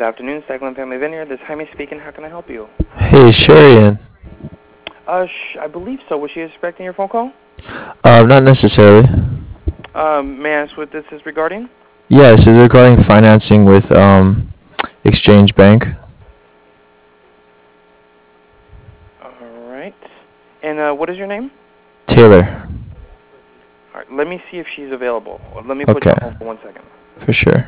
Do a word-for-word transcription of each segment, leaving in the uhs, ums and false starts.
afternoon, Stagland Family Vineyard. This is Jaime speaking. How can I help you? Hey, Sharian. Uh, sh I believe so. Was she expecting your phone call? Uh, not necessarily. Um, may I ask what this is regarding? Yes, it's regarding financing with um, Exchange Bank. All right. And uh, what is your name? Taylor. All right. Let me see if she's available. Let me put you Okay, on hold for one second. for sure.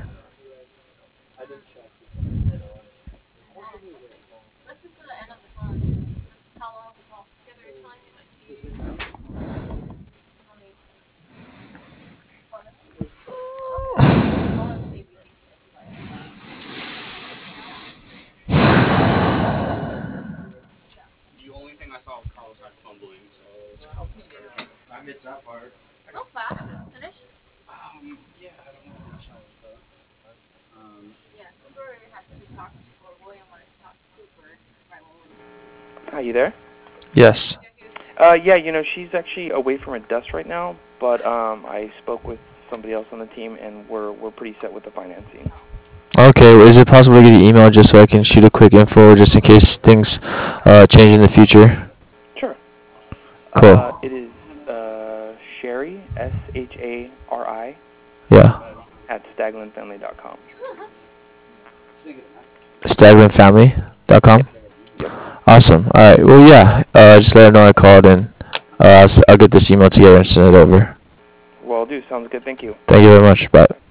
The only thing I saw was Carlos had fumbling, so it's Carlos' turn. I missed that part. So fast. Finish? Um, yeah, I don't know how much I was done. Um, Yeah, Cooper has to talk to, or William wanted to talk to Cooper. Right, well, Are you there? Yes. Uh, yeah, you know, she's actually away from her desk right now, but um, I spoke with somebody else on the team, and we're, we're pretty set with the financing. Okay, is it possible to get your email just so I can shoot a quick info just in case things uh, change in the future? Sure. Uh, Cool. it is uh, Shari, S H A R I, Yeah. at stagland family dot com. stagland family dot com? Yes. Yep. Awesome. Alright, well, yeah, uh, just let her know I called and uh, I'll, s- I'll get this email together and send it over. Well, do. Sounds good. Thank you. Thank you very much. Bye.